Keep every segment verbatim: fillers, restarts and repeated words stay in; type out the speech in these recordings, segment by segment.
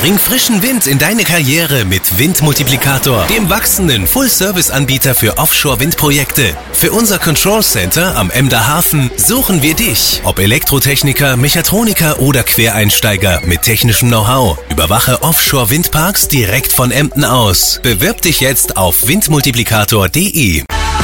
Bring frischen Wind in deine Karriere mit Windmultiplikator, dem wachsenden Full-Service-Anbieter für Offshore-Windprojekte. Für unser Control Center am Emder Hafen suchen wir dich. Ob Elektrotechniker, Mechatroniker oder Quereinsteiger mit technischem Know-how. Überwache Offshore-Windparks direkt von Emden aus. Bewirb dich jetzt auf windmultiplikator punkt de.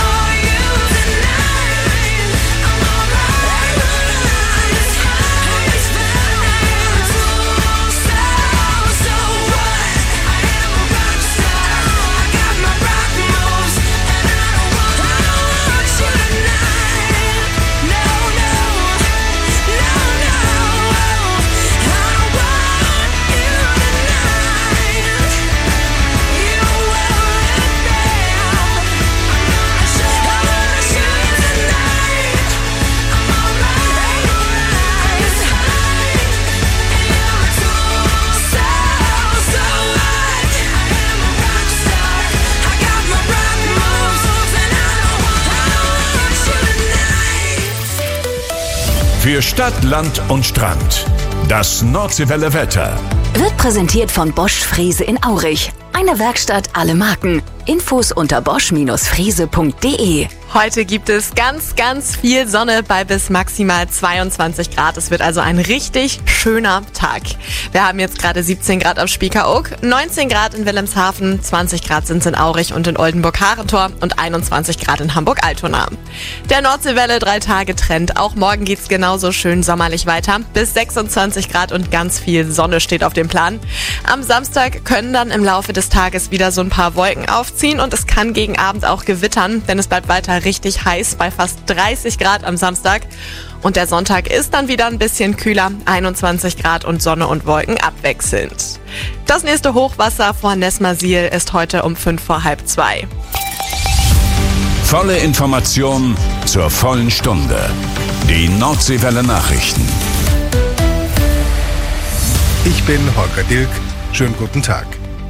Für Stadt, Land und Strand. Das Nordseewelle Wetter. Wird präsentiert von Bosch Frese in Aurich. Eine Werkstatt, alle Marken. Infos unter bosch Frese punkt de. Heute gibt es ganz, ganz viel Sonne bei bis maximal zweiundzwanzig Grad. Es wird also ein richtig schöner Tag. Wir haben jetzt gerade siebzehn Grad auf Spiekeroog, neunzehn Grad in Wilhelmshaven, zwanzig Grad sind es in Aurich und in Oldenburg-Harentor und einundzwanzig Grad in Hamburg-Altona. Der Nordseewelle drei Tage Trend. Auch morgen geht's genauso schön sommerlich weiter. Bis sechsundzwanzig Grad und ganz viel Sonne steht auf dem Plan. Am Samstag können dann im Laufe des Tages wieder so ein paar Wolken aufziehen und es kann gegen Abend auch gewittern, denn es bleibt weiter richtig heiß bei fast dreißig Grad am Samstag. Und der Sonntag ist dann wieder ein bisschen kühler, einundzwanzig Grad und Sonne und Wolken abwechselnd. Das nächste Hochwasser vor Nesmasil ist heute um fünf vor halb zwei. Volle Information zur vollen Stunde. Die Nordseewelle Nachrichten. Ich bin Holger Dilk. Schönen guten Tag.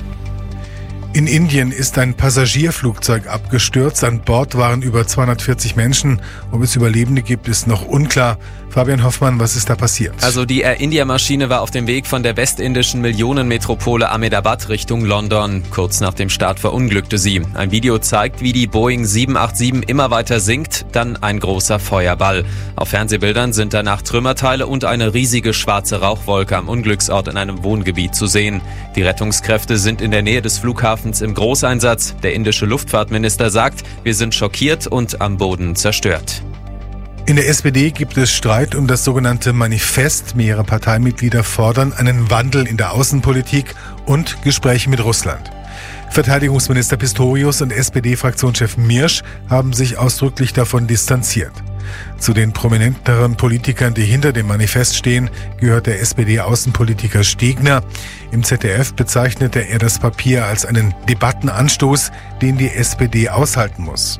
In Indien ist ein Passagierflugzeug abgestürzt. An Bord waren über zweihundertvierzig Menschen. Ob es Überlebende gibt, ist noch unklar. Fabian Hoffmann, was ist da passiert? Also die Air India-Maschine war auf dem Weg von der westindischen Millionenmetropole Ahmedabad Richtung London. Kurz nach dem Start verunglückte sie. Ein Video zeigt, wie die Boeing sieben acht sieben immer weiter sinkt, dann ein großer Feuerball. Auf Fernsehbildern sind danach Trümmerteile und eine riesige schwarze Rauchwolke am Unglücksort in einem Wohngebiet zu sehen. Die Rettungskräfte sind in der Nähe des Flughafens im Großeinsatz. Der indische Luftfahrtminister sagt, wir sind schockiert und am Boden zerstört. In der S P D gibt es Streit um das sogenannte Manifest. Mehrere Parteimitglieder fordern einen Wandel in der Außenpolitik und Gespräche mit Russland. Verteidigungsminister Pistorius und S P D-Fraktionschef Mirsch haben sich ausdrücklich davon distanziert. Zu den prominenteren Politikern, die hinter dem Manifest stehen, gehört der S P D-Außenpolitiker Stegner. Im Z D F bezeichnete er das Papier als einen Debattenanstoß, den die S P D aushalten muss.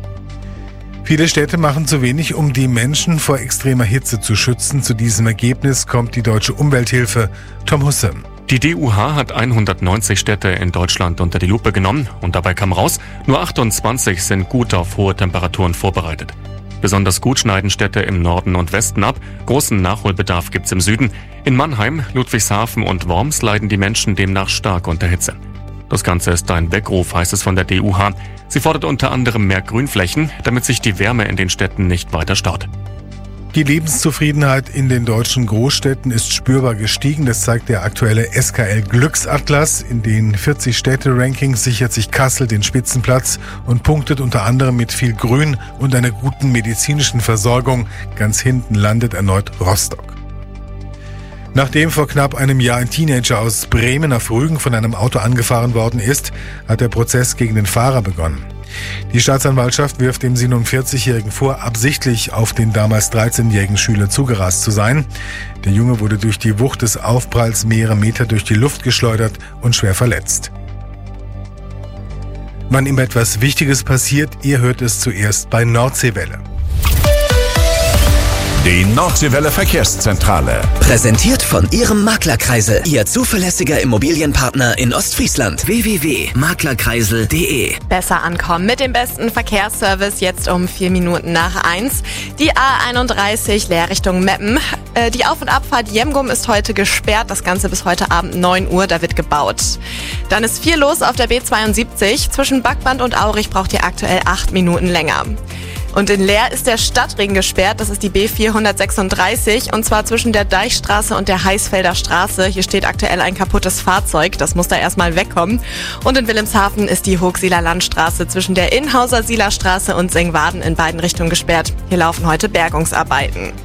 Viele Städte machen zu wenig, um die Menschen vor extremer Hitze zu schützen. Zu diesem Ergebnis kommt die Deutsche Umwelthilfe. Tom Hussem. Die D U H hat hundertneunzig Städte in Deutschland unter die Lupe genommen und dabei kam raus, nur achtundzwanzig sind gut auf hohe Temperaturen vorbereitet. Besonders gut schneiden Städte im Norden und Westen ab. Großen Nachholbedarf gibt's im Süden. In Mannheim, Ludwigshafen und Worms leiden die Menschen demnach stark unter Hitze. Das Ganze ist ein Weckruf, heißt es von der D U H. Sie fordert unter anderem mehr Grünflächen, damit sich die Wärme in den Städten nicht weiter staut. Die Lebenszufriedenheit in den deutschen Großstädten ist spürbar gestiegen. Das zeigt der aktuelle S K L-Glücksatlas. In den vierzig Städte-Rankings sichert sich Kassel den Spitzenplatz und punktet unter anderem mit viel Grün und einer guten medizinischen Versorgung. Ganz hinten landet erneut Rostock. Nachdem vor knapp einem Jahr ein Teenager aus Bremen auf Rügen von einem Auto angefahren worden ist, hat der Prozess gegen den Fahrer begonnen. Die Staatsanwaltschaft wirft dem siebenundvierzigjährigen vor, absichtlich auf den damals dreizehnjährigen Schüler zugerast zu sein. Der Junge wurde durch die Wucht des Aufpralls mehrere Meter durch die Luft geschleudert und schwer verletzt. Wann ihm etwas Wichtiges passiert, ihr hört es zuerst bei Nordseewelle. Die Nordseewelle Verkehrszentrale. Präsentiert von Ihrem Maklerkreisel, Ihr zuverlässiger Immobilienpartner in Ostfriesland. w w w punkt maklerkreisel punkt d e. Besser ankommen mit dem besten Verkehrsservice jetzt um vier Minuten nach eins. Die A einunddreißig Leer Richtung Meppen. Äh, die Auf- und Abfahrt Jemgum ist heute gesperrt. Das Ganze bis heute Abend neun Uhr, da wird gebaut. Dann ist viel los auf der B zweiundsiebzig. Zwischen Backband und Aurich braucht ihr aktuell acht Minuten länger. Und in Leer ist der Stadtring gesperrt, das ist die B vierhundertsechsunddreißig und zwar zwischen der Deichstraße und der Heißfelder Straße. Hier steht aktuell ein kaputtes Fahrzeug, das muss da erstmal wegkommen. Und in Wilhelmshaven ist die Hochsieler Landstraße zwischen der Inhauser Sieler Straße und Sengwaden in beiden Richtungen gesperrt. Hier laufen heute Bergungsarbeiten.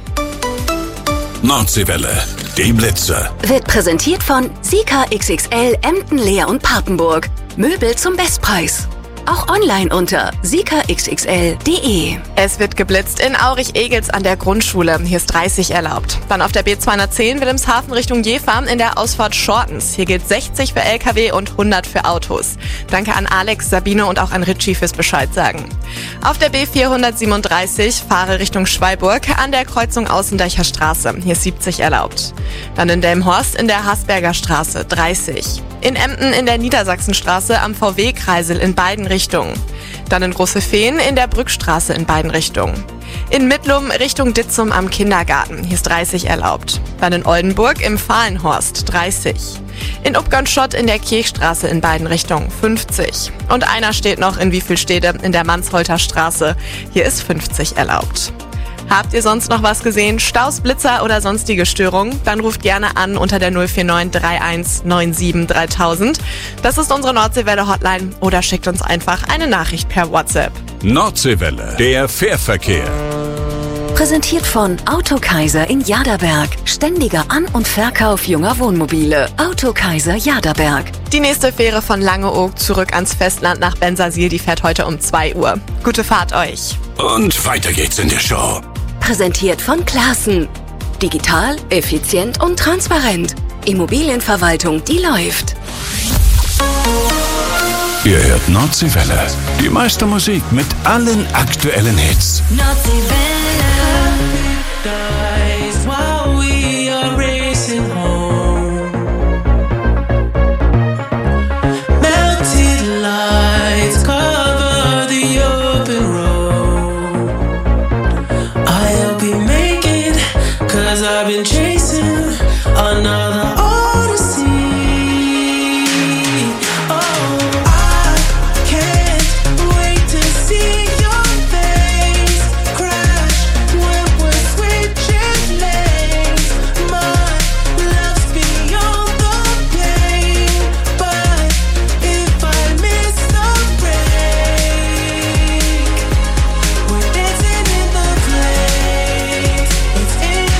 Nordseewelle, die Blitze. Wird präsentiert von Sika X X L Emden, Leer und Papenburg. Möbel zum Bestpreis. Auch online unter sika x x l punkt d e. Es wird geblitzt in Aurich-Egels an der Grundschule. Hier ist dreißig erlaubt. Dann auf der B zweihundertzehn Wilhelmshaven Richtung Jefarm in der Ausfahrt Shortens. Hier gilt sechzig für L K W und hundert für Autos. Danke an Alex, Sabine und auch an Ritchie fürs Bescheid sagen. Auf der B vierhundertsiebenunddreißig fahre Richtung Schweiburg an der Kreuzung Außendeicher Straße. Hier ist siebzig erlaubt. Dann in Delmhorst in der Hasberger Straße dreißig. In Emden in der Niedersachsenstraße am V W-Kreisel in beiden Richtungen. Dann in Große Feen in der Brückstraße in beiden Richtungen. In Mittlum Richtung Ditzum am Kindergarten. Hier ist dreißig erlaubt. Dann in Oldenburg im Fahlenhorst dreißig. In Upgernschott in der Kirchstraße in beiden Richtungen fünfzig. Und einer steht noch in Wievielstede in der Mansholter Straße. Hier ist fünfzig erlaubt. Habt ihr sonst noch was gesehen? Staus, Blitzer oder sonstige Störungen? Dann ruft gerne an unter der null vier neun drei eins neun sieben dreitausend. Das ist unsere Nordseewelle Hotline oder schickt uns einfach eine Nachricht per WhatsApp. Nordseewelle, der Fährverkehr. Präsentiert von Autokaiser in Jaderberg. Ständiger An- und Verkauf junger Wohnmobile. Autokaiser Jaderberg. Die nächste Fähre von Langeoog zurück ans Festland nach Bensersiel, die fährt heute um zwei Uhr. Gute Fahrt euch. Und weiter geht's in der Show. Präsentiert von Classen. Digital, effizient und transparent. Immobilienverwaltung, die läuft. Ihr hört Nordseewelle. Die meiste Musik mit allen aktuellen Hits. I've been chasing another odyssey. Oh, I can't wait to see your face crash when we're switching lanes. My love's beyond the pain, but if I miss the break, we're dancing in the place. It's in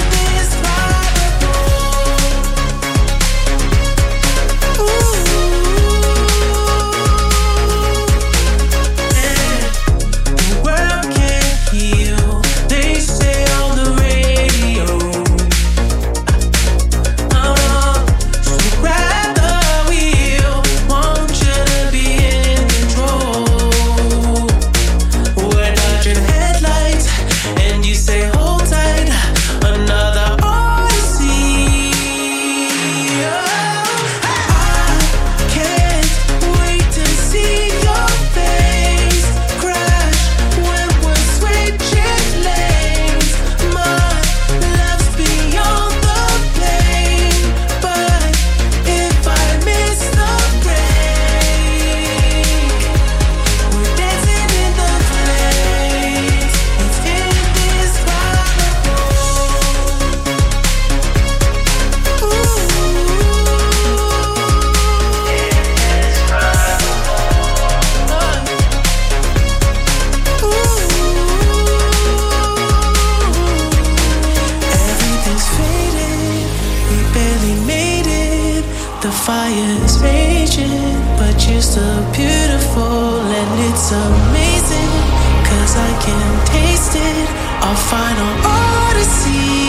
fire's raging, but you're still beautiful and it's amazing, 'cause I can taste it, our final odyssey.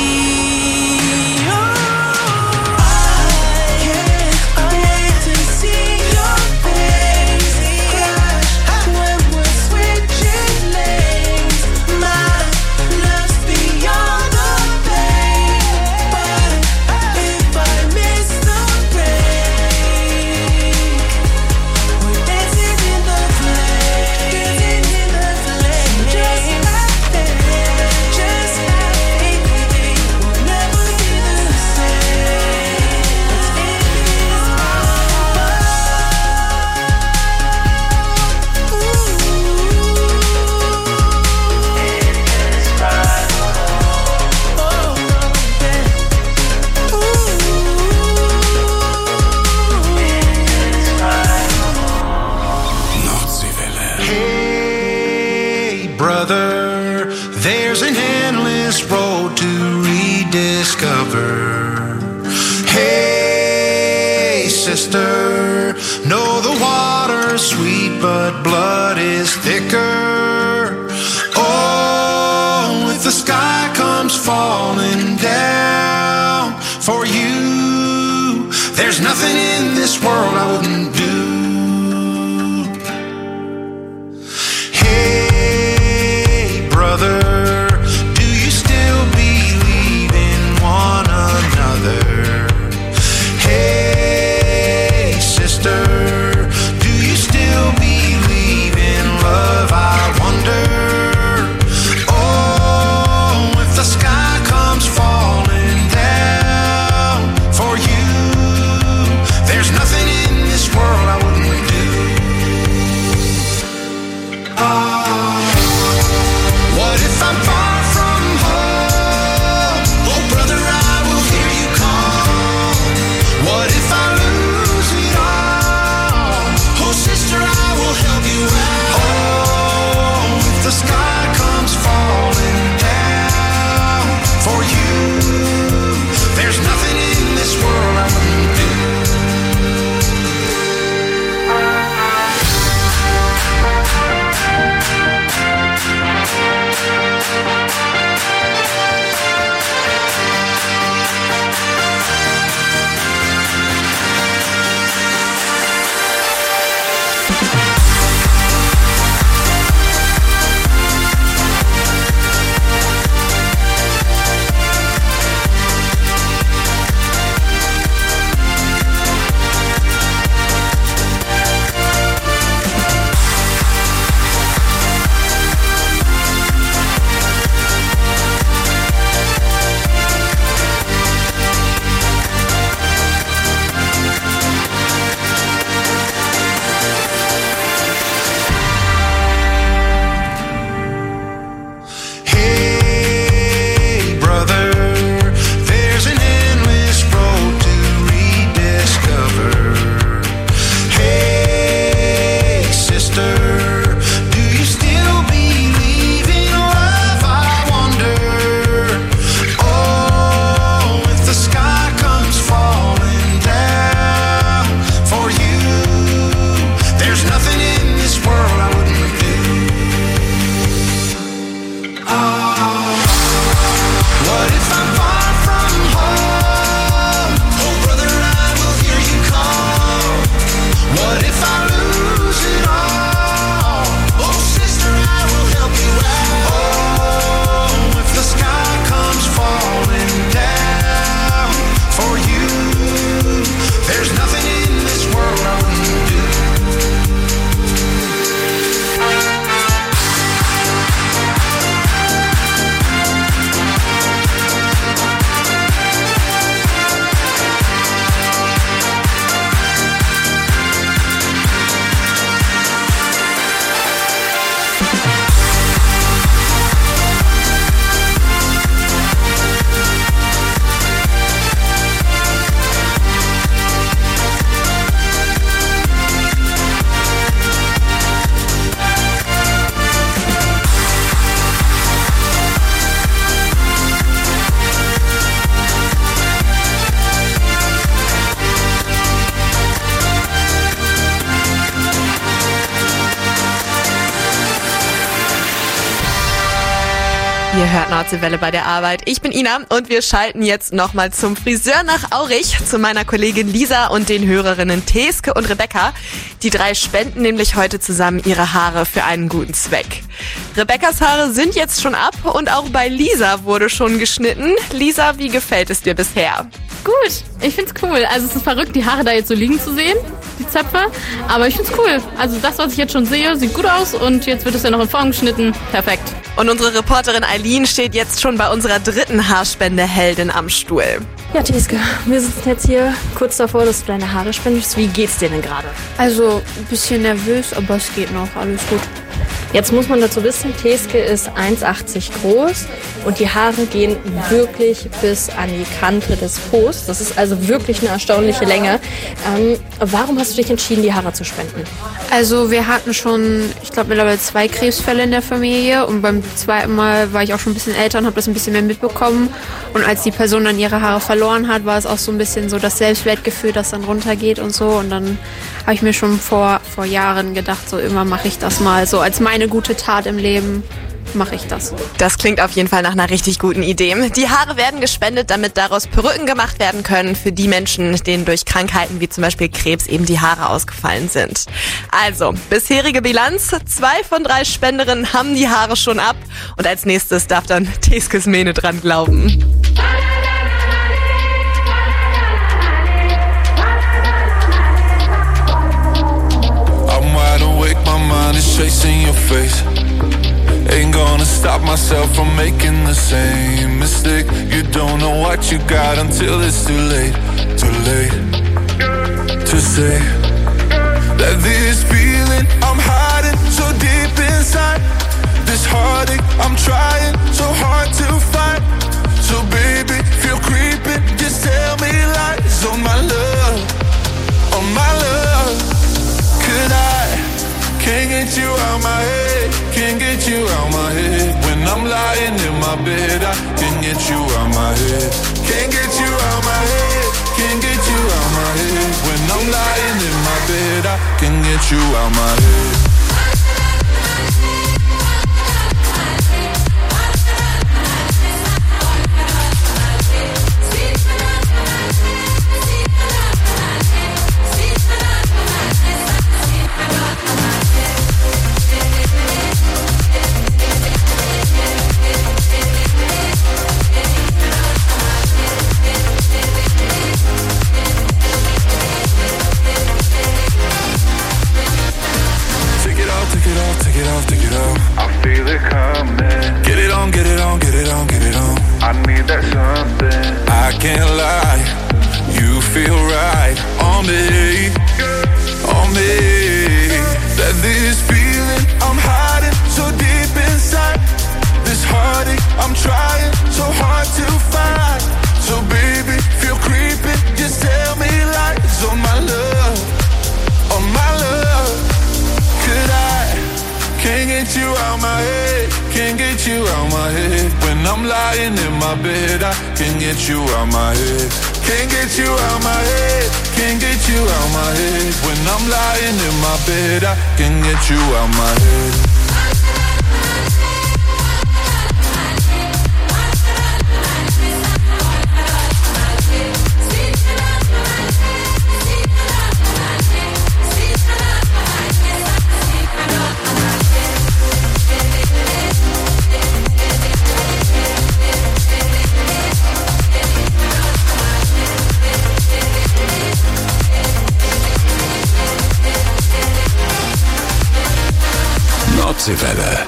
The road to rediscover. Hey, sister, know the water's sweet, but blood is thicker. Oh, if the sky comes falling down for you, there's nothing in this world I wouldn't do. Hey, brother, do you still believe in one another? Hey, sister, do you still believe in love? I wonder. Oh, if the sky comes falling down for you, there's nothing in this world I wouldn't do. Oh, what if I'm far from home? Oh, brother, I will hear you call. What if I lose it all? Oh, sister, I will help you out. Oh, if the sky comes falling down for you, there's nothing in this world I wouldn't do. Hey, brother, there's an endless road to rediscover. Hey, sister, do you still believe in love? I wonder. Oh, if the sky comes falling down for you, there's nothing in this world I wouldn't do. Oh, what if I'm far from home? Oh, brother, I will hear you call. What if I lose it all? Oh, sister, I will help you out. Oh, if the sky comes falling down for you, there's nothing in this world I wouldn't do. Ihr hört Nordseewelle bei der Arbeit. Ich bin Ina und wir schalten jetzt nochmal zum Friseur nach Aurich, zu meiner Kollegin Lisa und den Hörerinnen Teske und Rebecca. Die drei spenden nämlich heute zusammen ihre Haare für einen guten Zweck. Rebeccas Haare sind jetzt schon ab und auch bei Lisa wurde schon geschnitten. Lisa, wie gefällt es dir bisher? Gut, ich find's cool. Also es ist verrückt, die Haare da jetzt so liegen zu sehen, die Zöpfe. Aber ich find's cool. Also das, was ich jetzt schon sehe, sieht gut aus und jetzt wird es ja noch in Form geschnitten. Perfekt. Und unsere Reporterin Eileen steht jetzt schon bei unserer dritten Haarspendeheldin am Stuhl. Ja, Teske, wir sitzen jetzt hier kurz davor, dass du deine Haare spendest. Wie geht's dir denn gerade? Also ein bisschen nervös, aber es geht noch. Alles gut. Jetzt muss man dazu wissen, Teske ist eins Komma achtzig groß und die Haare gehen wirklich bis an die Kante des Po's. Das ist also wirklich eine erstaunliche Länge. Ähm, warum hast du dich entschieden, die Haare zu spenden? Also wir hatten schon, ich glaube mittlerweile zwei Krebsfälle in der Familie und beim zweiten Mal war ich auch schon ein bisschen älter und habe das ein bisschen mehr mitbekommen. Und als die Person dann ihre Haare verloren hat, war es auch so ein bisschen so das Selbstwertgefühl, das dann runtergeht und so. Und dann habe ich mir schon vor, vor Jahren gedacht, so immer mache ich das mal so als meine gute Tat im Leben. Mache ich das. Das klingt auf jeden Fall nach einer richtig guten Idee. Die Haare werden gespendet, damit daraus Perücken gemacht werden können für die Menschen, denen durch Krankheiten wie zum Beispiel Krebs eben die Haare ausgefallen sind. Also, bisherige Bilanz. Zwei von drei Spenderinnen haben die Haare schon ab. Und als nächstes darf dann Teskes Mene dran glauben. I'm wide awake, my mind is chasing your face. Ain't gonna stop myself from making the same mistake. You don't know what you got until it's too late. Too late to say that this feeling I'm hiding so deep inside. This heartache I'm trying so hard to find. So baby, feel creeping, just tell me lies on my love, on my love. Could I, can't get you out my head, can't get you out my head. When I'm lying in my bed, I can't get you out my head. Can't get you out my head, can't get you out my head. When I'm lying in my bed, I can't get you out my head. Nordseewelle.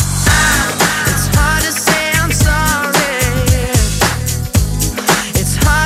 It's hard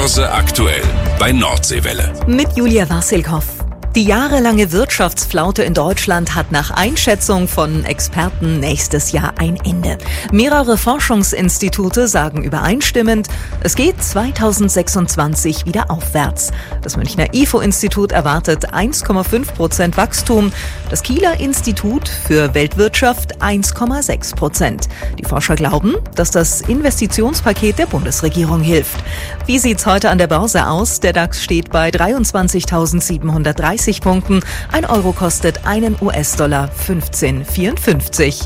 Börse aktuell bei Nordseewelle. Mit Julia Wassilkow. Die jahrelange Wirtschaftsflaute in Deutschland hat nach Einschätzung von Experten nächstes Jahr ein Ende. Mehrere Forschungsinstitute sagen übereinstimmend, es geht zweitausendsechsundzwanzig wieder aufwärts. Das Münchner I F O-Institut erwartet eins Komma fünf Prozent Wachstum, das Kieler Institut für Weltwirtschaft eins Komma sechs Prozent. Die Forscher glauben, dass das Investitionspaket der Bundesregierung hilft. Wie sieht's heute an der Börse aus? Der DAX steht bei dreiundzwanzigtausendsiebenhundertdreißig Punkten. Ein Euro kostet einen U S-Dollar fünfzehn Komma vierundfünfzig.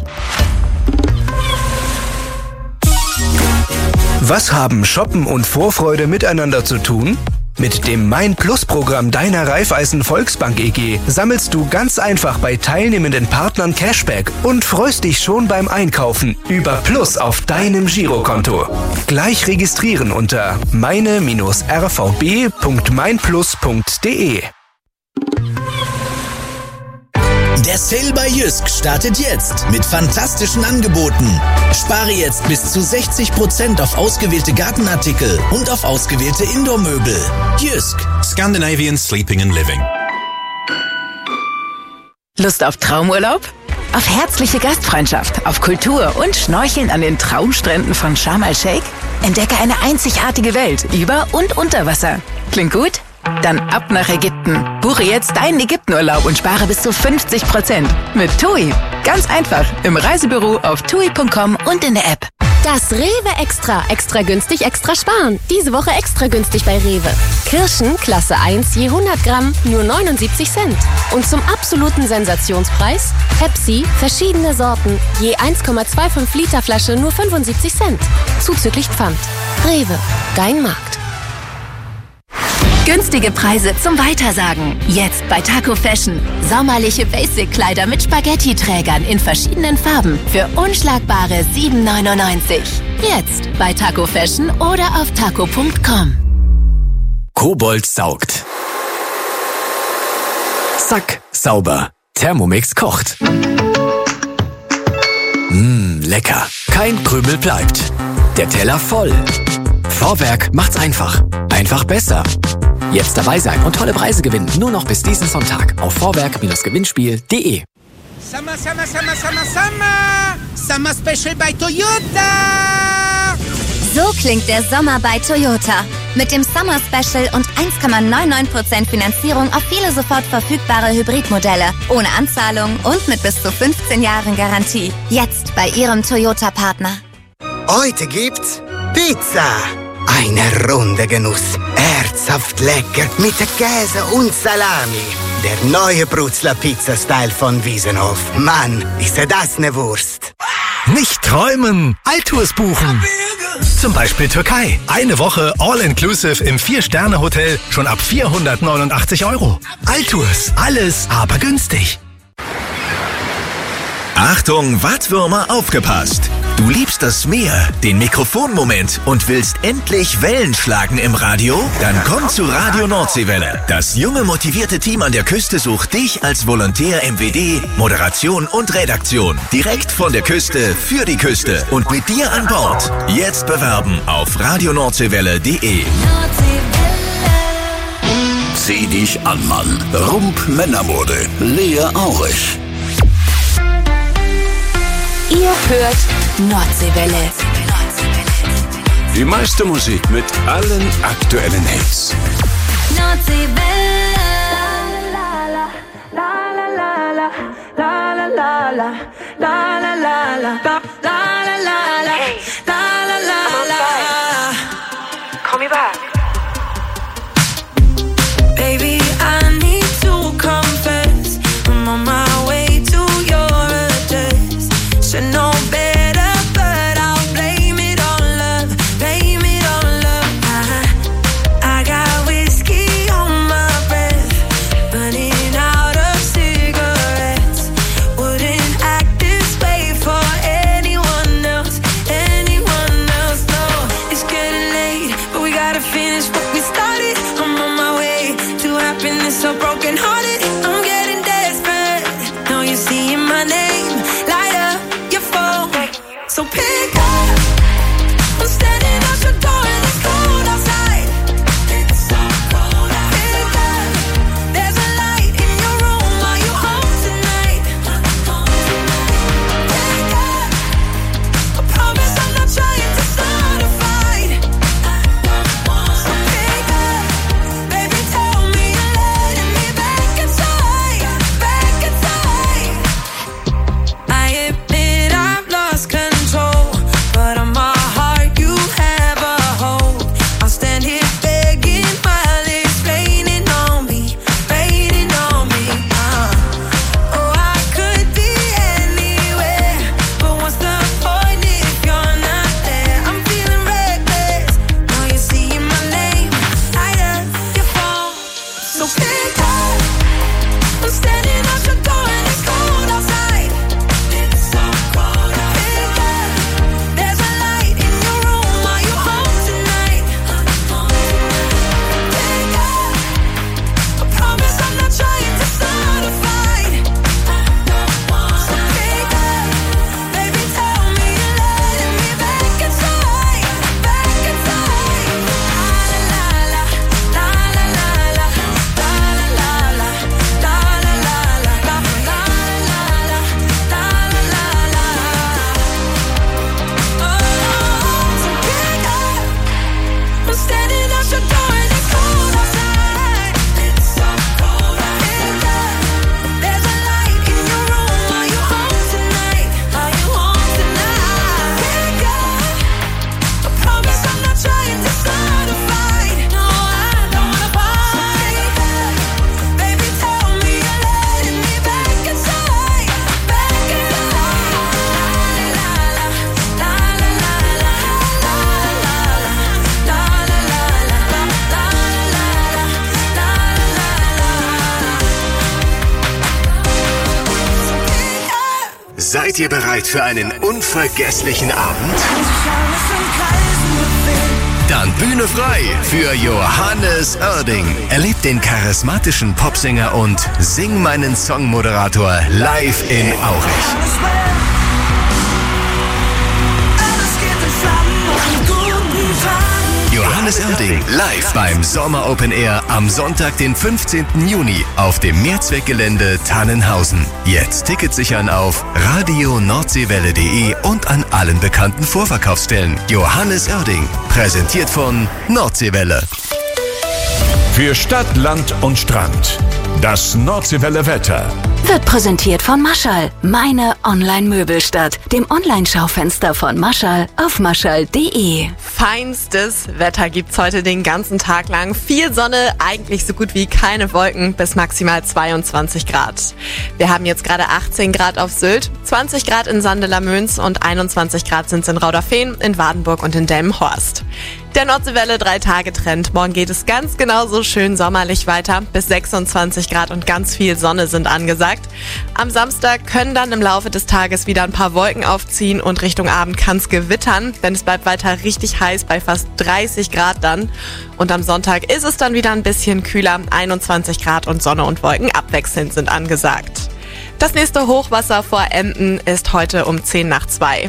Was haben Shoppen und Vorfreude miteinander zu tun? Mit dem Mein Plus Programm deiner Raiffeisen Volksbank E G sammelst du ganz einfach bei teilnehmenden Partnern Cashback und freust dich schon beim Einkaufen über Plus auf deinem Girokonto. Gleich registrieren unter meine R V B Punkt mein plus Punkt de. Der Sale bei Jysk startet jetzt mit fantastischen Angeboten. Spare jetzt bis zu sechzig Prozent auf ausgewählte Gartenartikel und auf ausgewählte Indoor-Möbel. Jysk. Scandinavian Sleeping and Living. Lust auf Traumurlaub? Auf herzliche Gastfreundschaft, auf Kultur und Schnorcheln an den Traumstränden von Sharm el-Sheikh? Entdecke eine einzigartige Welt über und unter Wasser. Klingt gut? Dann ab nach Ägypten. Buche jetzt deinen Ägyptenurlaub und spare bis zu fünfzig Prozent. Mit TUI. Ganz einfach. Im Reisebüro auf tui Punkt com und in der App. Das Rewe Extra. Extra günstig, extra sparen. Diese Woche extra günstig bei Rewe. Kirschen, Klasse eins, je hundert Gramm, nur neunundsiebzig Cent. Und zum absoluten Sensationspreis Pepsi, verschiedene Sorten, je eins Komma fünfundzwanzig Liter Flasche, nur fünfundsiebzig Cent. Zuzüglich Pfand. Rewe, dein Markt. Günstige Preise zum Weitersagen. Jetzt bei Taco Fashion. Sommerliche Basic-Kleider mit Spaghetti-Trägern in verschiedenen Farben für unschlagbare sieben neunundneunzig. Jetzt bei Taco Fashion oder auf taco Punkt com. Kobold saugt. Zack, sauber. Thermomix kocht. Mmm, lecker. Kein Krümel bleibt. Der Teller voll. Vorwerk macht's einfach. Einfach besser. Jetzt dabei sein und tolle Preise gewinnen. Nur noch bis diesen Sonntag auf vorwerk Gewinnspiel punkt de. Summer, Summer, Summer, Summer, Summer! Summer Special bei Toyota! So klingt der Sommer bei Toyota. Mit dem Summer Special und eins Komma neunundneunzig Prozent Finanzierung auf viele sofort verfügbare Hybridmodelle. Ohne Anzahlung und mit bis zu fünfzehn Jahren Garantie. Jetzt bei Ihrem Toyota-Partner. Heute gibt's Pizza. Eine Runde Genuss. Herzhaft lecker mit Käse und Salami. Der neue Brutzler Pizza-Style von Wiesenhof. Mann, ist das eine Wurst. Nicht träumen, Altours buchen. Zum Beispiel Türkei. Eine Woche All-Inclusive im Vier-Sterne-Hotel schon ab vierhundertneunundachtzig Euro. Altours, alles aber günstig. Achtung, Wattwürmer, aufgepasst! Du liebst das Meer, den Mikrofonmoment und willst endlich Wellen schlagen im Radio? Dann komm zu Radio Nordseewelle. Das junge, motivierte Team an der Küste sucht dich als Volontär M W D, Moderation und Redaktion. Direkt von der Küste für die Küste und mit dir an Bord. Jetzt bewerben auf radio nordseewelle punkt de. Zieh dich an, Mann. Rump Männermode. Lea Aurich. Ihr hört Nordseewelle. Die meiste Musik mit allen aktuellen Hits. Nordseewelle. Call me back. Baby, I need to confess. I'm on my way to your address. Should know better, but I'll blame it on love. Blame it on love. I, I got whiskey on my breath, burning out of cigarettes. Wouldn't act this way for anyone else, anyone else. No, it's getting late, but we gotta finish what we started. I'm on my way to happiness, so broken hearted. I'm getting desperate. Now you're seeing my name, light up your phone. So pick up. I'm standing at your door and it's cold outside. Seid ihr bereit für einen unvergesslichen Abend? Dann Bühne frei für Johannes Oerding. Erlebt den charismatischen Popsänger und Sing meinen Song-Moderator live in Aurich. Johannes Oerding live beim Sommer Open Air am Sonntag, den fünfzehnten Juni auf dem Mehrzweckgelände Tannenhausen. Jetzt Tickets sichern auf radio nordseewelle punkt de und an allen bekannten Vorverkaufsstellen. Johannes Oerding, präsentiert von Nordseewelle. Für Stadt, Land und Strand. Das Nordseewelle Wetter. Wird präsentiert von Maschall, meine Online-Möbelstadt, dem Online-Schaufenster von Maschall auf maschall punkt de. Feinstes Wetter gibt's heute den ganzen Tag lang. Viel Sonne, eigentlich so gut wie keine Wolken, bis maximal zweiundzwanzig Grad. Wir haben jetzt gerade achtzehn Grad auf Sylt, zwanzig Grad in Sandelamöns und einundzwanzig Grad sind's in Rauderfehn, in Wardenburg und in Delmenhorst. Der Nordseewelle drei Tage Trend. Morgen geht es ganz genauso schön sommerlich weiter. Bis sechsundzwanzig Grad und ganz viel Sonne sind angesagt. Am Samstag können dann im Laufe des Tages wieder ein paar Wolken aufziehen und Richtung Abend kann es gewittern, denn es bleibt weiter richtig heiß bei fast dreißig Grad dann. Und am Sonntag ist es dann wieder ein bisschen kühler. einundzwanzig Grad und Sonne und Wolken abwechselnd sind angesagt. Das nächste Hochwasser vor Emden ist heute um zehn nach zwei.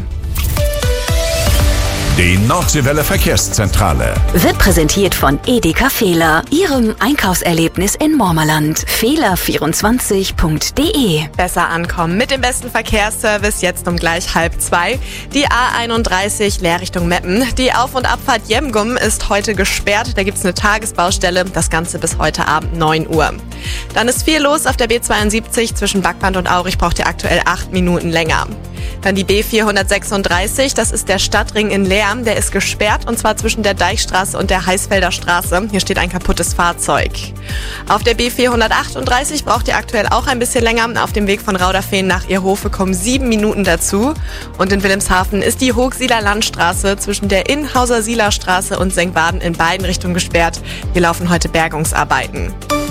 Die Nordseewelle Verkehrszentrale. Wird präsentiert von Edeka Fehler, Ihrem Einkaufserlebnis in Mormerland. fehler vierundzwanzig punkt de. Besser ankommen mit dem besten Verkehrsservice jetzt um gleich halb zwei. Die A einunddreißig Leer Richtung Meppen. Die Auf- und Abfahrt Jemgum ist heute gesperrt. Da gibt's eine Tagesbaustelle. Das Ganze bis heute Abend neun Uhr. Dann ist viel los auf der B zweiundsiebzig. Zwischen Backband und Aurich braucht ihr aktuell acht Minuten länger. Dann die B vierhundertsechsunddreißig, das ist der Stadtring in Leer, der ist gesperrt und zwar zwischen der Deichstraße und der Heißfelder Straße. Hier steht ein kaputtes Fahrzeug. Auf der B vierhundertachtunddreißig braucht ihr aktuell auch ein bisschen länger. Auf dem Weg von Rauderfehn nach Irhofe kommen sieben Minuten dazu. Und in Wilhelmshaven ist die Hochsieler Landstraße zwischen der Inhauser Sieler Straße und Senkbaden in beiden Richtungen gesperrt. Hier laufen heute Bergungsarbeiten.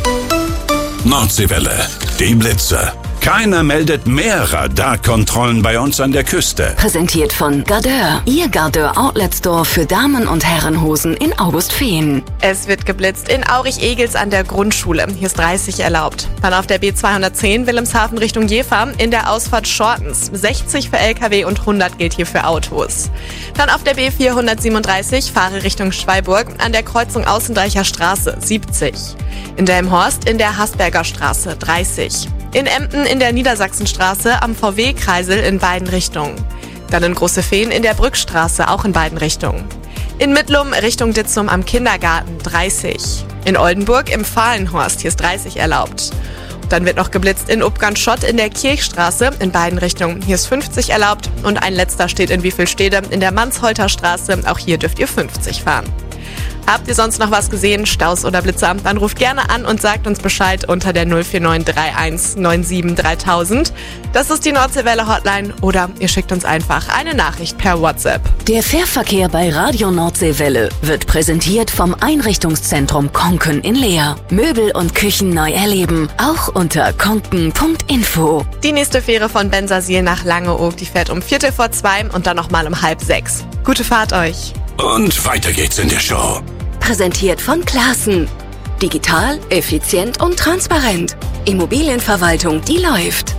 Nordseewelle, die Blitze. Keiner meldet mehr Radarkontrollen bei uns an der Küste. Präsentiert von Gardeur, Ihr Gardeur Outlet Store für Damen- und Herrenhosen in Augustfehn. Es wird geblitzt in Aurich-Egels an der Grundschule. Hier ist dreißig erlaubt. Dann auf der B zweihundertzehn Wilhelmshaven Richtung Jever in der Ausfahrt Shortens. sechzig für L K W und hundert gilt hier für Autos. Dann auf der B vierhundertsiebenunddreißig fahre Richtung Schweiburg an der Kreuzung Außendeicher Straße siebzig. In Delmenhorst in der Hasberger Straße dreißig. In Emden in der Niedersachsenstraße am V W-Kreisel in beiden Richtungen. Dann in Großefehn in der Brückstraße auch in beiden Richtungen. In Mittlum Richtung Ditzum am Kindergarten dreißig. In Oldenburg im Fahlenhorst, hier ist dreißig erlaubt. Dann wird noch geblitzt in Upgant-Schott in der Kirchstraße in beiden Richtungen. Hier ist fünfzig erlaubt. Und ein letzter steht in Wiefelstede in der Mansholter Straße. Auch hier dürft ihr fünfzig fahren. Habt ihr sonst noch was gesehen, Staus oder Blitzer? Dann ruft gerne an und sagt uns Bescheid unter der null vier neun drei eins neun sieben dreitausend. Das ist die Nordseewelle Hotline oder ihr schickt uns einfach eine Nachricht per WhatsApp. Der Fährverkehr bei Radio Nordseewelle wird präsentiert vom Einrichtungszentrum Konken in Leer. Möbel und Küchen neu erleben, auch unter konken punkt info. Die nächste Fähre von Bensersiel nach Langeoog, die fährt um Viertel vor zwei und dann nochmal um halb sechs. Gute Fahrt euch. Und weiter geht's in der Show. Präsentiert von Classen. Digital, effizient und transparent. Immobilienverwaltung, die läuft.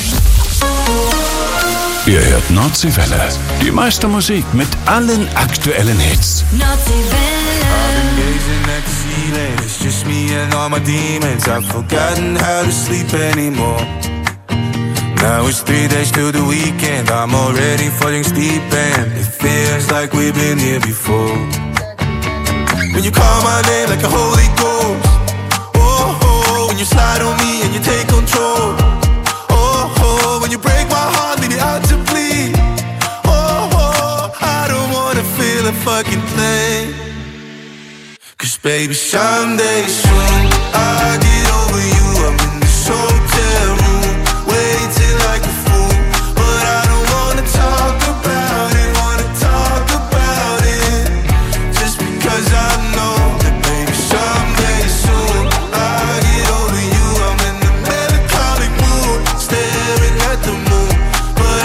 Ihr hört Nordseewelle. Die meiste Musik mit allen aktuellen Hits. It's just me and all my demons. I've forgotten how to sleep anymore. Now it's three days till the weekend. I'm already falling deep and it feels like we've been here before. When you call my name like a Holy Ghost, oh, oh, when you slide on me and you take control, oh, oh, when you break my heart, leave it out to bleed, oh, oh, I don't wanna feel a fucking thing. Cause baby, someday soon I'll get over you. I'm in this hotel room, waiting like a fool, but I don't wanna talk about it, wanna talk about it, just because I know that baby, someday soon I'll get over you. I'm in the melancholic mood, staring at the moon, but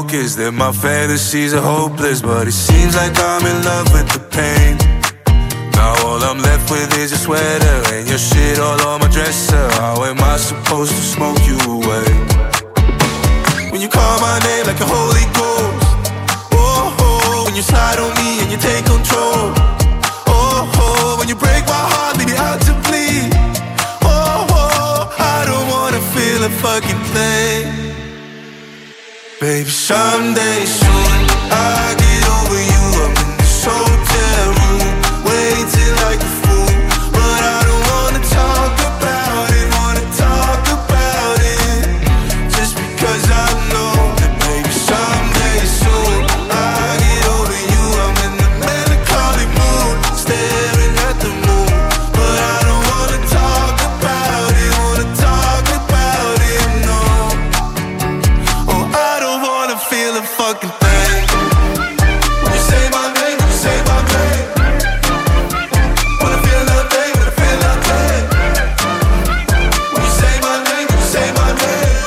focus, that my fantasies are hopeless, but it seems like I'm in love with the pain. Now all I'm left with is your sweater and your shit all on my dresser. How am I supposed to smoke you away? When you call my name like a Holy Ghost, oh, oh, when you slide on me and you take control, oh, oh, when you break my heart, leave me out to bleed, oh, oh, I don't wanna feel a fucking thing. Baby, someday soon I get over you. I'm in this hotel room, waiting like a fool, but I don't wanna talk about it, wanna talk about it, just because I know that maybe someday soon I get over you. I'm in the melancholy mood, staring at the moon, but I don't wanna talk about it, wanna talk about it, no. Oh, I don't wanna feel a fucking thing. When you say my name, when you say my name, wanna feel nothing, wanna feel nothing. When you say my name, when you say my name,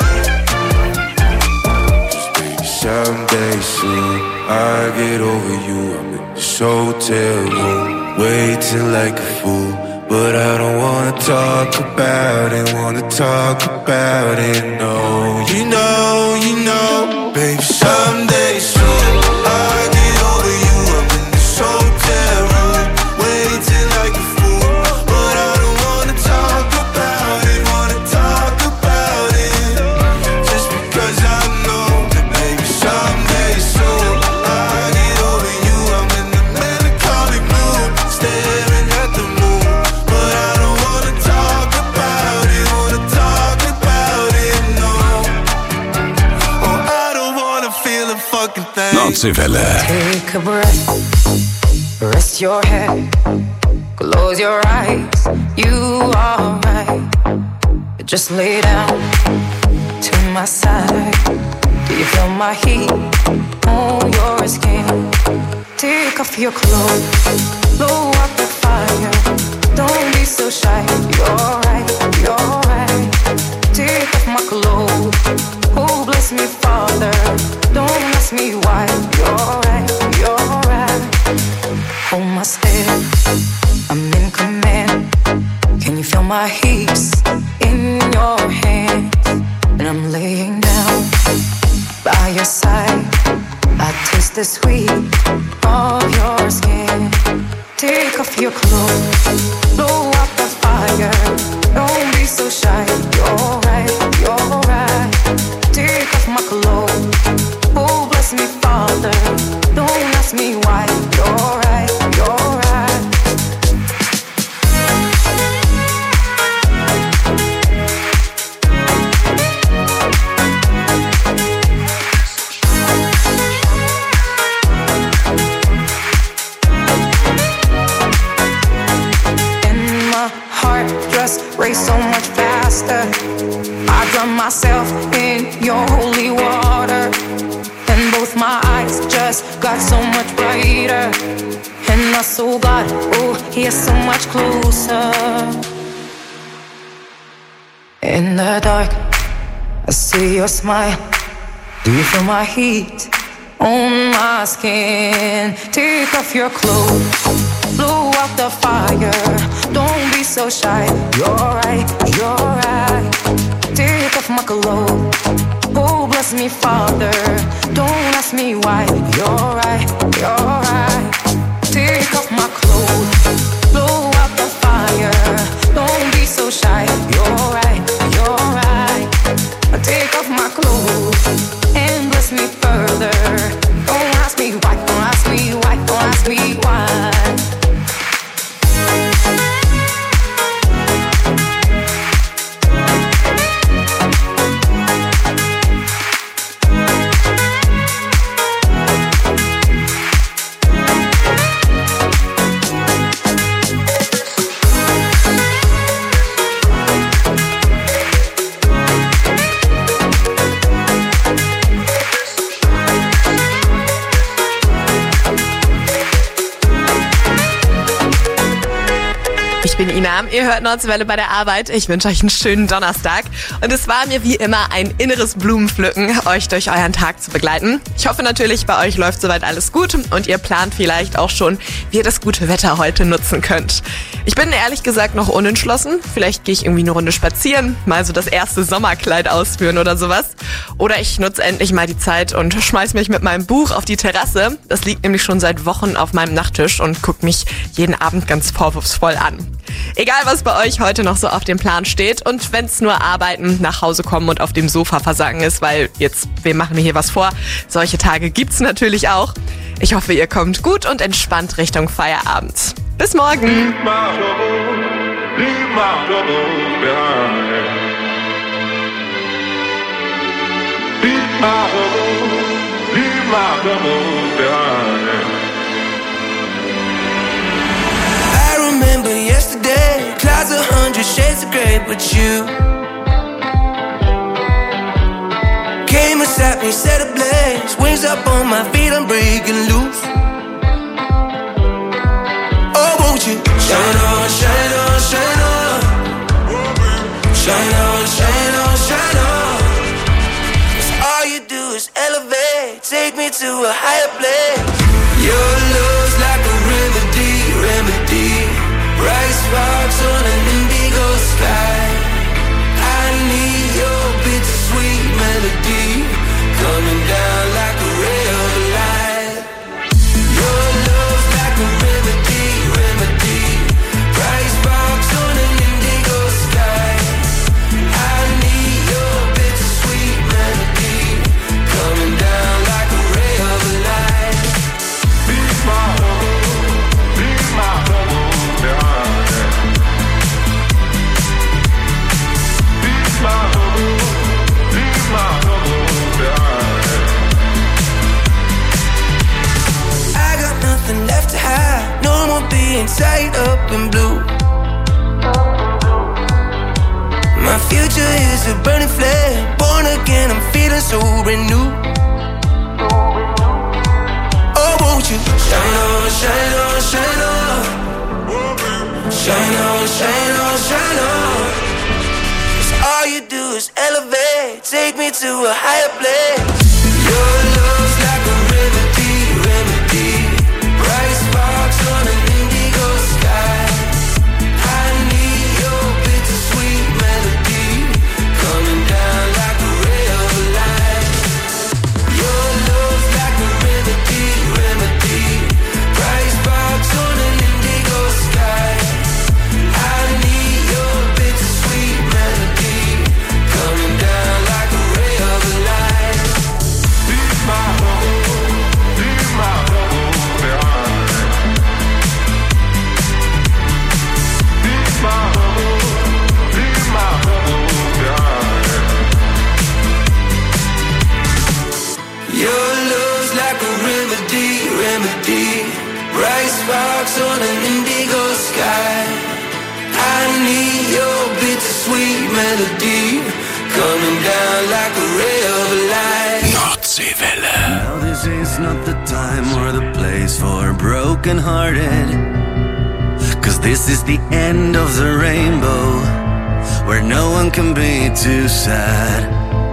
just baby, someday soon I get over you. I'm in this hotel room, waiting like a fool, but I don't wanna talk about it, wanna talk about it, no. You know, you know, baby, someday soon I get over you. I'm in this hotel room, waiting like a fool, but I don't wanna talk about it, wanna talk about it, just because I know that maybe someday soon I get over you. I'm in the melancholy mood, staring at the moon, but I don't wanna talk about it, wanna talk about it, no. Oh, I don't wanna feel a fucking thing. Nordseewelle. Take a breath, rest your head, close your eyes, you are right. Just lay down to my side. Do you feel my heat on your skin? Take off your clothes, blow up the fire. Don't be so shy, you're right, you're right. Take off my clothes, oh bless me Father. Don't ask me why, you're right, you're right. Hold my step, I'm in command. Can you feel my hips in your hands? And I'm laying down by your side. I taste the sweet of your skin. Take off your clothes, blow up the fire. Don't be so shy, you're right, you're right. Take off my clothes, oh bless me Father. Don't ask me why, you're right, you're right. And my heart just race so much faster. I drown myself in your holy water, and both my eyes just got so much brighter. And my soul got, oh, here so much closer. In the dark, I see your smile. Do you feel my heat on my skin? Take off your clothes, blow out the fire. Don't be so shy, you're right, you're right. Take off my clothes, oh bless me Father. Don't ask me why, you're right, you're right. Take off my clothes, blow out the fire. Don't be so shy, you're right, you're right. Take off my clothes and bless me further. Don't ask me why, don't ask me why, don't ask me why. Ich bin Ina, ihr hört Nordswelle bei der Arbeit. Ich wünsche euch einen schönen Donnerstag. Und es war mir wie immer ein inneres Blumenpflücken, euch durch euren Tag zu begleiten. Ich hoffe natürlich, bei euch läuft soweit alles gut und ihr plant vielleicht auch schon, wie ihr das gute Wetter heute nutzen könnt. Ich bin ehrlich gesagt noch unentschlossen. Vielleicht gehe ich irgendwie eine Runde spazieren, mal so das erste Sommerkleid ausführen oder sowas. Oder ich nutze endlich mal die Zeit und schmeiß mich mit meinem Buch auf die Terrasse. Das liegt nämlich schon seit Wochen auf meinem Nachttisch und guckt mich jeden Abend ganz vorwurfsvoll an. Egal, was bei euch heute noch so auf dem Plan steht und wenn es nur arbeiten, nach Hause kommen und auf dem Sofa versagen ist, weil jetzt, wir machen mir hier was vor, solche Tage gibt's natürlich auch. Ich hoffe, ihr kommt gut und entspannt Richtung Feierabend. Bis morgen! Remember yesterday, clouds a hundred shades of grey, but you came and sat me, set ablaze, wings up on my feet, I'm breaking loose. Oh, won't you shine on, shine on, shine on, shine on, shine on, shine on. 'Cause all you do is elevate, take me to a higher place. Your love's like a remedy, remedy. Bright sparks on an indigo sky. I need your bittersweet melody coming down like a ray of light. Your love's like a remedy, remedy. Bright sparks on an indigo sky. I need your bittersweet melody coming down like a ray of light. Be my love, be my love. I got nothing left to hide, no more being tied up in blue. My future is a burning flame, born again, I'm feeling so brand new. Oh, won't you shine on, shine on, shine on. Shine on, shine on, shine on. 'Cause all you do is elevate, take me to a higher place. Your love's like a remedy, remedy. Bright sparks on an indigo sky. I need your bittersweet melody coming down like a ray of light. Your love's like a remedy, remedy. Bright sparks on an indigo sky. I need your bittersweet melody coming down like a ray of light. Be my home, be my home behind. Be my home, be my home behind. Your love's like a remedy, remedy. Bright sparks on an indigo sky. I need your bittersweet melody coming down like a ray of light. Nordseewelle. Now this is not the time or the place for broken-hearted. 'Cause this is the end of the rainbow, where no one can be too sad.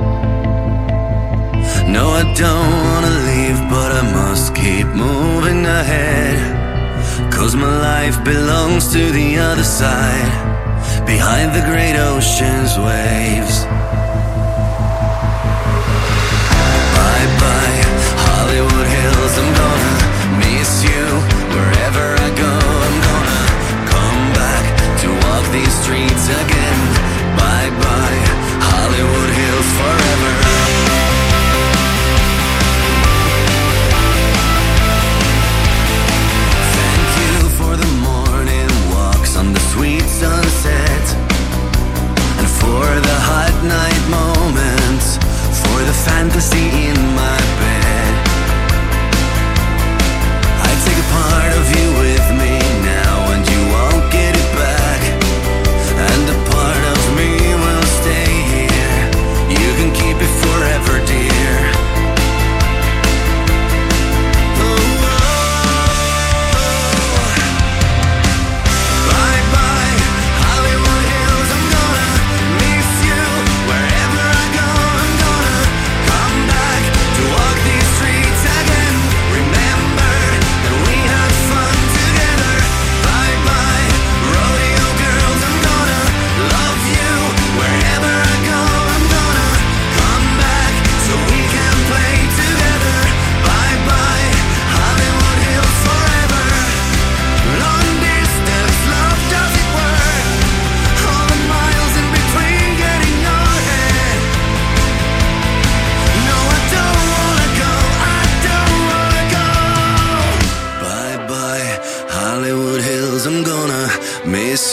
No, I don't wanna leave, but I must keep moving ahead. 'Cause my life belongs to the other side, behind the great ocean's waves. Bye bye, Hollywood Hills, I'm gonna miss you. Wherever I go, I'm gonna come back to walk these streets again. Bye bye, Hollywood Hills forever. On the sweet sunset, and for the hot night moments, for the fantasy in my bed.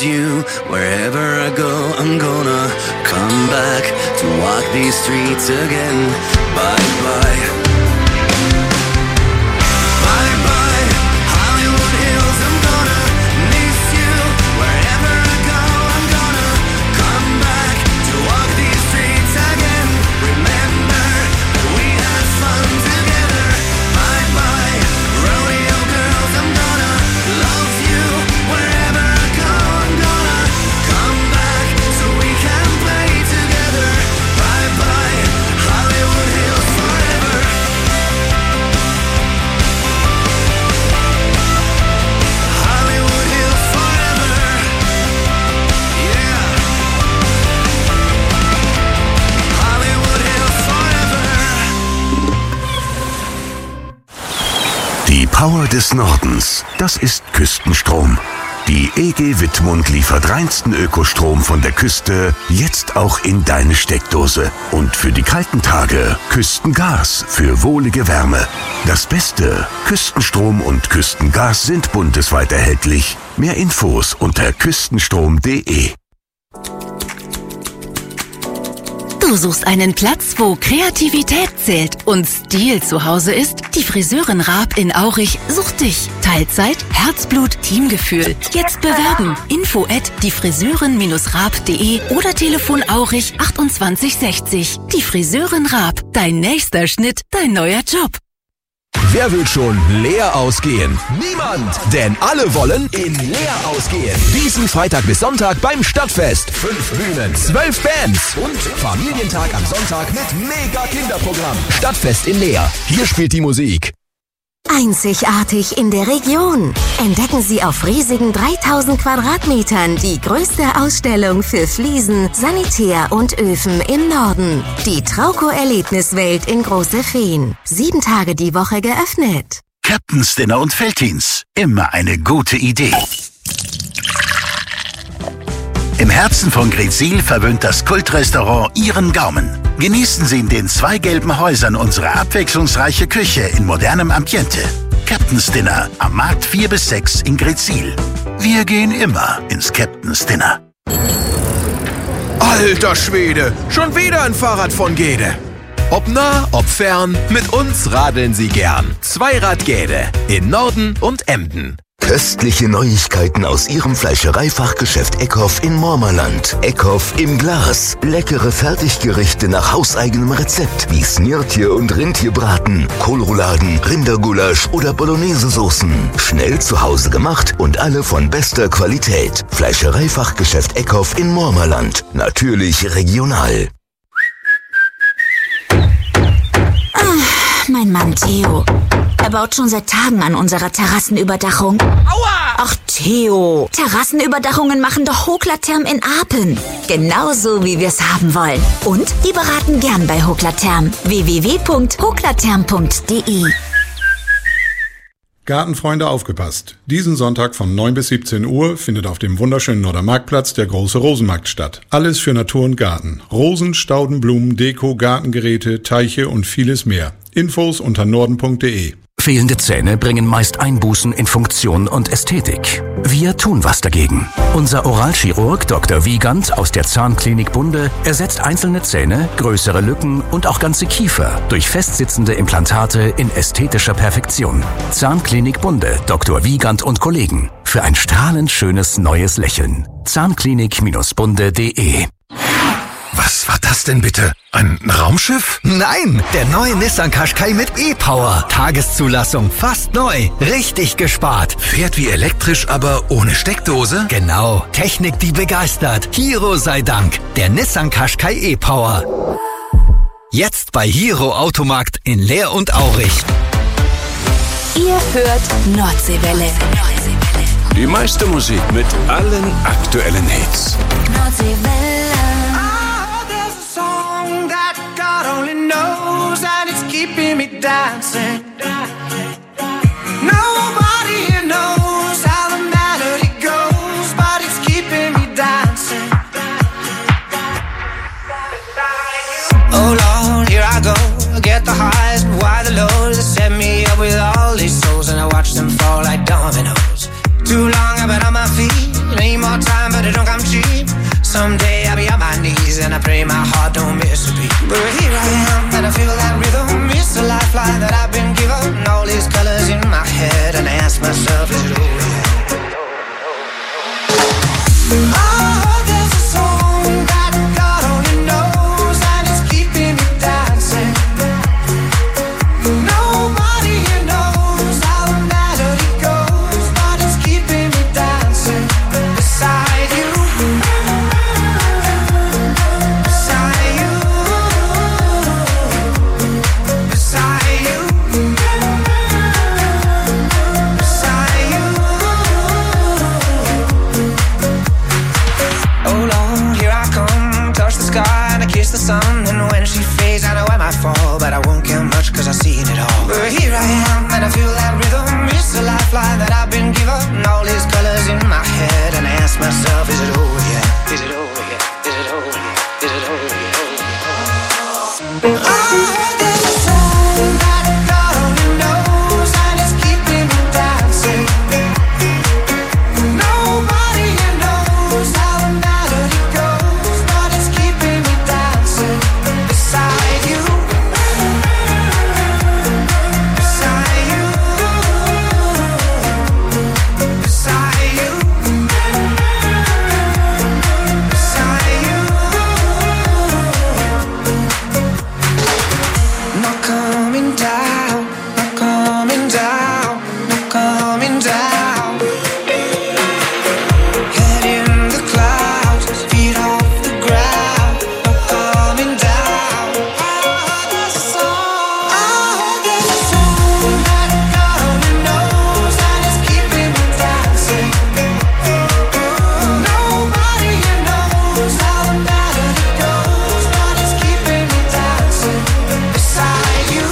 you. Wherever I go, I'm gonna come back to walk these streets again. Bye bye. Bye bye, Hollywood Hills, I'm gonna miss you. Wherever I go, I'm gonna come back to walk these streets again. Remember that we had fun together. Bye bye, rodeo girls, I'm gonna love you. Wherever I go, I'm gonna come back so we can play together. Bye bye, Hollywood Hills forever. Hollywood Hills forever. Yeah. Hollywood Hills forever. Die Power des Nordens, das ist Küstenstrom. Die E G Wittmund liefert reinsten Ökostrom von der Küste, jetzt auch in deine Steckdose. Und für die kalten Tage Küstengas für wohlige Wärme. Das Beste, Küstenstrom und Küstengas sind bundesweit erhältlich. Mehr Infos unter küstenstrom punkt de. Du suchst einen Platz, wo Kreativität zählt und Stil zu Hause ist? Die Friseurin Raab in Aurich sucht dich. Teilzeit, Herzblut, Teamgefühl. Jetzt bewerben. Info at diefriseurin raab punkt de oder Telefon Aurich achtundzwanzig sechzig. Die Friseurin Raab. Dein nächster Schnitt, dein neuer Job. Wer will schon leer ausgehen? Niemand! Denn alle wollen in leer ausgehen. Diesen Freitag bis Sonntag beim Stadtfest. Fünf Bühnen, zwölf Bands und Familientag am Sonntag mit mega Kinderprogramm. Stadtfest in Leer. Hier spielt die Musik. Einzigartig in der Region. Entdecken Sie auf riesigen dreitausend Quadratmetern die größte Ausstellung für Fliesen, Sanitär und Öfen im Norden. Die Trauco-Erlebniswelt in Große Feen. Sieben Tage die Woche geöffnet. Captain's Dinner und Felddienst. Immer eine gute Idee. Im Herzen von Gretzil verwöhnt das Kultrestaurant Ihren Gaumen. Genießen Sie in den zwei gelben Häusern unsere abwechslungsreiche Küche in modernem Ambiente. Captain's Dinner am Markt vier bis sechs in Gretzil. Wir gehen immer ins Captain's Dinner. Alter Schwede, schon wieder ein Fahrrad von Gede. Ob nah, ob fern, mit uns radeln Sie gern. Zweirad Gede in Norden und Emden. Köstliche Neuigkeiten aus Ihrem Fleischereifachgeschäft Eckhoff in Mormerland. Eckhoff im Glas. Leckere Fertiggerichte nach hauseigenem Rezept wie Snirtje und Rindtierbraten, Kohlrouladen, Rindergulasch oder Bolognese-Soßen. Schnell zu Hause gemacht und alle von bester Qualität. Fleischereifachgeschäft Eckhoff in Mormerland. Natürlich regional. Ah, mein Mann Theo. Er baut schon seit Tagen an unserer Terrassenüberdachung. Aua! Ach, Theo. Terrassenüberdachungen machen doch Hoklatherm in Apen. Genauso, wie wir es haben wollen. Und die beraten gern bei Hoklatherm. w w w punkt hoklatherm punkt de. Gartenfreunde, aufgepasst! Diesen Sonntag von neun bis siebzehn Uhr findet auf dem wunderschönen Norddermarktplatz der große Rosenmarkt statt. Alles für Natur und Garten. Rosen, Stauden, Blumen, Deko, Gartengeräte, Teiche und vieles mehr. Infos unter norden punkt de. Fehlende Zähne bringen meist Einbußen in Funktion und Ästhetik. Wir tun was dagegen. Unser Oralchirurg Doktor Wiegand aus der Zahnklinik Bunde ersetzt einzelne Zähne, größere Lücken und auch ganze Kiefer durch festsitzende Implantate in ästhetischer Perfektion. Zahnklinik Bunde, Doktor Wiegand und Kollegen. Für ein strahlend schönes neues Lächeln. Zahnklinik Bunde punkt de. Was war das denn bitte? Ein Raumschiff? Nein, der neue Nissan Qashqai mit E-Power. Tageszulassung, fast neu. Richtig gespart. Fährt wie elektrisch, aber ohne Steckdose? Genau. Technik, die begeistert. Hero sei Dank. Der Nissan Qashqai E-Power. Jetzt bei Hero Automarkt in Leer und Aurich. Ihr hört Nordseewelle. Die meiste Musik mit allen aktuellen Hits. Nordseewelle. Keeping me dancing. Nobody here knows how the melody goes, but it's keeping me dancing. Oh Lord, here I go. I get the highs and why the lows. They set me up with all these souls, and I watch them fall like dominoes. Too long I've been on my feet. Need more time, but party drunk, I'm cheap. Someday I'll be on my knees and I pray my heart don't miss a beat. But here I am and I feel that rhythm. It's a lifeline that I've been given. All these colors in my head and I ask myself, is it over yet? Oh, there's a song that God only knows and it's keeping me dancing. Nobody here knows how the melody goes, but it's keeping me dancing beside you. Beside you. Beside you. Beside you. Oh Lord, here I come, touch the sky and I kiss the sun. And when she fades, I know I might fall, but I won't care much cause I've seen it all. But here I am and I feel that rhythm. It's a lifeline that I've been given. All these colors in my head and I ask myself, is it over yet? Is it over yet? Is it over yet? Is it over yet? Oh, there's a song that God only knows and it's keeping me dancing. Nobody here knows how the melody goes, but it's keeping me dancing beside you. Beside you. Beside you. Beside you. Not coming down, not coming down, not coming down. Head in the clouds, feet off the ground, not coming down. Oh, there's a song, oh, there's a song that God only knows and it's keeping me dancing. Nobody here knows how the melody goes, but it's keeping me dancing beside you.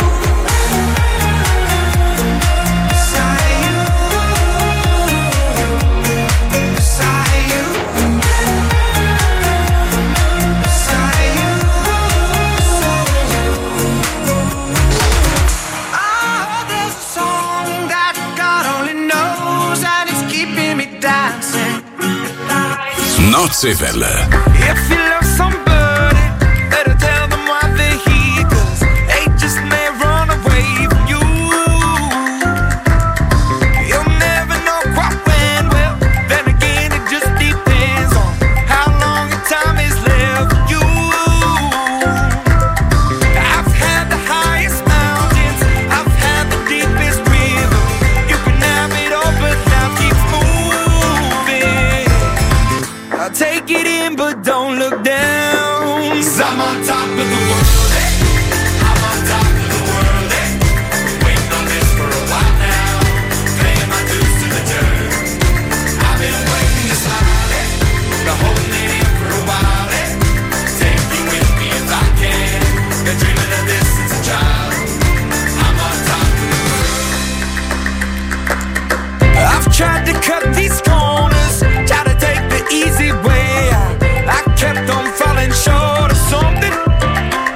Beside you. Beside you. Beside you. Oh, there's a song that God only knows and it's keeping me dancing. Nordseewelle. If you love somebody, better tell them why they're here, 'cause they just may run away from you. You'll never know quite when, well, then again it just depends on how long the time is left for you. I've had the highest mountains, I've had the deepest river. You can have it all, but now keeps moving. I'll take it in, but don't look down. 'Cause I'm on top of the world, eh? I'm on top of the world, eh? Waiting on this for a while now, paying my dues to the dirt. I've been waiting to smile, eh? Been holding it in for a while, eh? Take you with me if I can. Been dreaming of this since a child. I'm on top of the world. I've tried to cut these corners, tried to take the easy way out. I kept on falling short of something.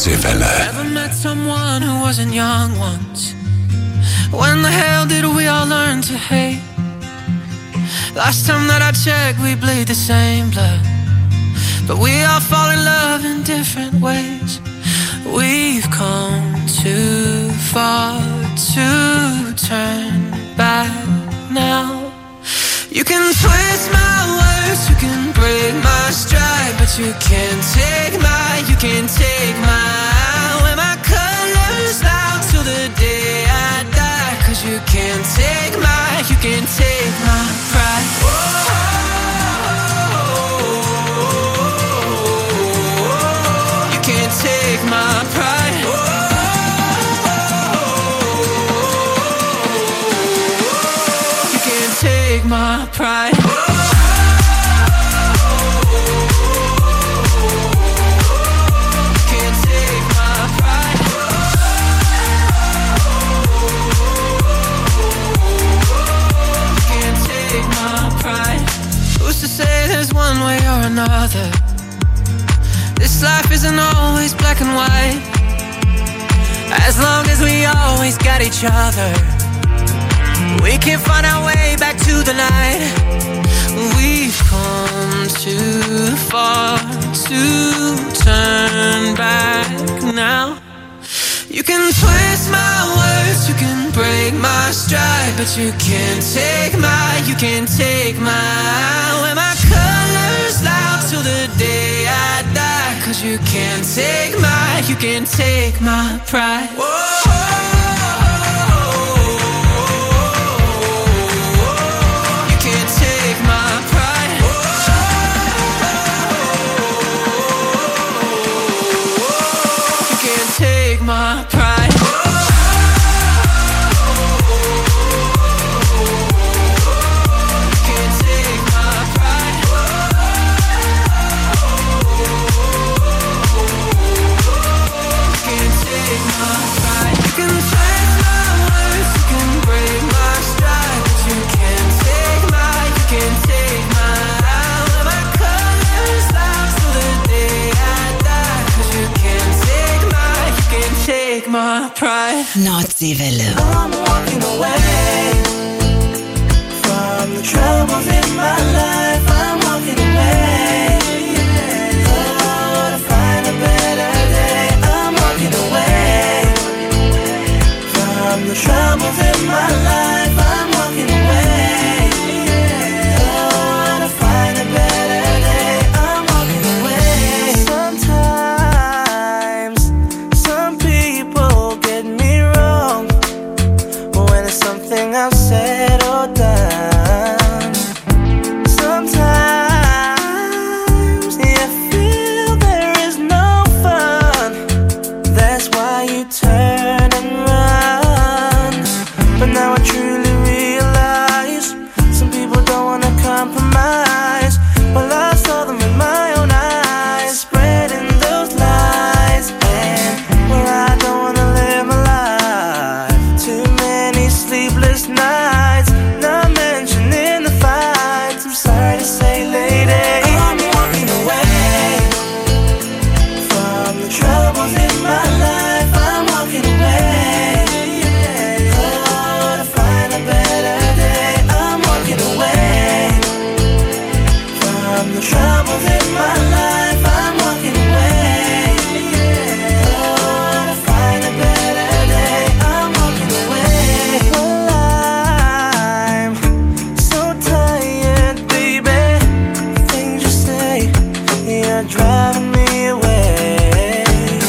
Nordsee-Welle. Ever met someone who wasn't young once? When the hell did we all learn to hate? Last time that I checked, we bleed the same blood, but we all fall in love in different ways. We've come too far to turn back now. You can twist my words, you can break my stride, but you can't take my, you can't take my, wear my colors loud till the day I die. Cause you can't take my, you can't take my pride. You can't take my pride. You can't take my pride. To say there's one way or another. This life isn't always black and white. As long as we always got each other, we can find our way back to the night. We've come too far to turn back now. You can twist my words, you can break my stride, but you can't take my, you can't take my, wear my colors loud till the day I die. Cause you can't take my, you can't take my pride. You can't take my pride. You can't take my pride. My pride. Nordseewelle. I'm walking away from the troubles in my life. I'm walking away, oh, to find a better day. I'm walking away from the troubles in my life. I'm walking away, oh, to find a better day. I'm walking away. Sometimes some people get me wrong when it's something I've said or done. Sometimes you feel there is no fun. That's why you turn and run. But now I truly realize some people don't wanna compromise. Well, I saw them in my own eyes, spreading those lies. And well, I don't wanna live my life. Too many sleepless nights, not mentioning the fights. I'm sorry to say, lady, I'm walking away from the troubles in my life. I'm walking away, oh, to find a better day. I'm walking away from the troubles in my life. I'm walking away, oh, to find a better day. I'm walking away. Well, I'm so tired, baby. Things you say, you're driving me away.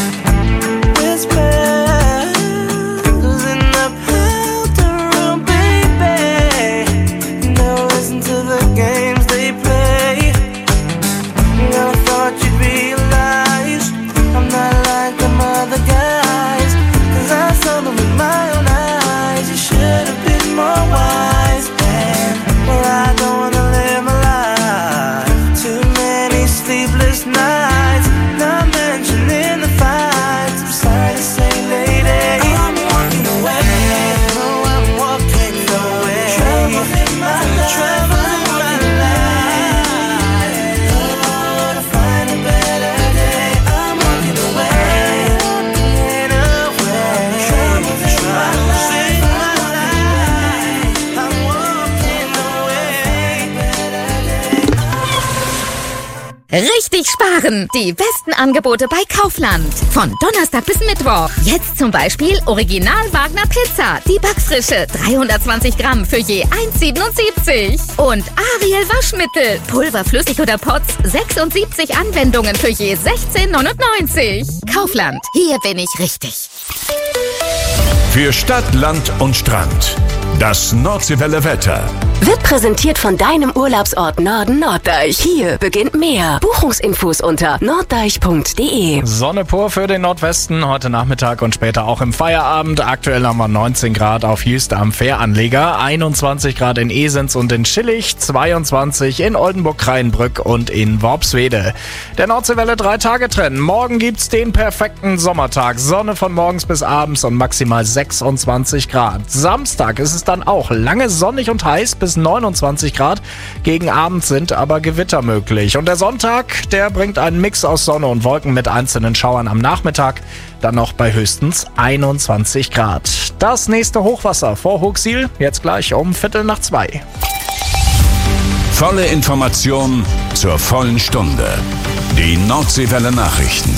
Whispers in the powder room, baby. Don't listen to the games they play. I thought you'd realize I'm not like them other guys. Cause I saw them with my own eyes. You should have been more wise. And well, I don't wanna live my life. Too many sleepless nights, not mentioning the fights. I'm sorry to say, lady, I'm walking away. Oh, I'm walking away. Trouble in my life. Trouble in my life. Oh, to find a better day. I'm walking away. Richtig sparen! Die besten Angebote bei Kaufland. Von Donnerstag bis Mittwoch. Jetzt zum Beispiel Original Wagner Pizza. Die Backfrische. dreihundertzwanzig Gramm für je eins Komma siebenundsiebzig. Und Ariel Waschmittel. Pulver, flüssig oder Pots. sechsundsiebzig Anwendungen für je sechzehn neunundneunzig. Kaufland. Hier bin ich richtig. Für Stadt, Land und Strand. Das Nordseewelle Wetter. Wird präsentiert von deinem Urlaubsort Norden Norddeich. Hier beginnt mehr. Buchungsinfos unter norddeich punkt de. Sonne pur für den Nordwesten, heute Nachmittag und später auch im Feierabend. Aktuell haben wir neunzehn Grad auf Jüst am Fähranleger, einundzwanzig Grad in Esens und in Schillig, zweiundzwanzig in Oldenburg-Kraienbrück und in Worpswede. Der Nordseewelle drei Tage Trend. Morgen gibt's den perfekten Sommertag. Sonne von morgens bis abends und maximal sechsundzwanzig Grad. Samstag ist es dann auch lange sonnig und heiß bis neunundzwanzig Grad. Gegen Abend sind aber Gewitter möglich. Und der Sonntag, der bringt einen Mix aus Sonne und Wolken mit einzelnen Schauern am Nachmittag. Dann noch bei höchstens einundzwanzig Grad. Das nächste Hochwasser vor Hooksiel, jetzt gleich um Viertel nach zwei. Volle Information zur vollen Stunde. Die Nordseewelle Nachrichten.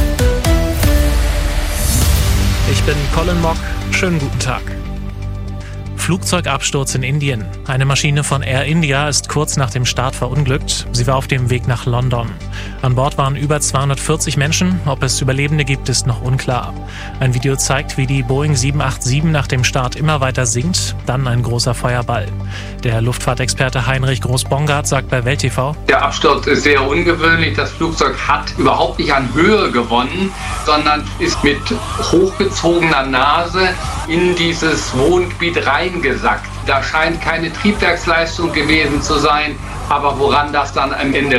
Ich bin Colin Mock. Schönen guten Tag. Flugzeugabsturz in Indien. Eine Maschine von Air India ist kurz nach dem Start verunglückt. Sie war auf dem Weg nach London. An Bord waren über zweihundertvierzig Menschen. Ob es Überlebende gibt, ist noch unklar. Ein Video zeigt, wie die Boeing sieben acht sieben nach dem Start immer weiter sinkt. Dann ein großer Feuerball. Der Luftfahrtexperte Heinrich Groß-Bongard sagt bei Welt T V: Der Absturz ist sehr ungewöhnlich. Das Flugzeug hat überhaupt nicht an Höhe gewonnen, sondern ist mit hochgezogener Nase in dieses Wohngebiet reingesackt. Da scheint keine Triebwerksleistung gewesen zu sein, aber woran das dann am Ende